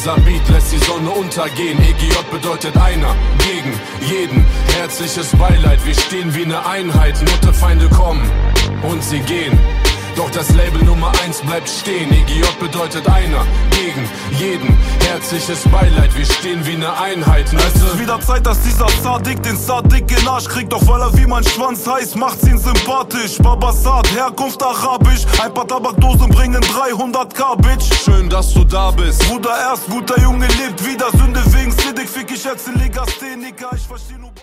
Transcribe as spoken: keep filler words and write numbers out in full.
Unser Beat lässt die Sonne untergehen. E G J bedeutet einer gegen jeden. Herzliches Beileid, wir stehen wie eine Einheit. Nutte-Feinde kommen und sie gehen. Doch das Label Nummer eins bleibt stehen. E G J bedeutet einer gegen jeden. Herzliches Beileid, wir stehen wie eine Einheit. Es ist wieder Zeit, dass dieser Sadik den Sadik in Arsch kriegt. Doch weil er wie mein Schwanz heißt, macht's ihn sympathisch. Babasat, Herkunft arabisch. Ein paar Tabakdosen bringen dreihunderttausend, Bitch. Schön, dass du da bist. Bruder, erst guter Junge lebt wieder. Sünde wegen Siddiq, fick ich jetzt in Legastheniker. Ich versteh nur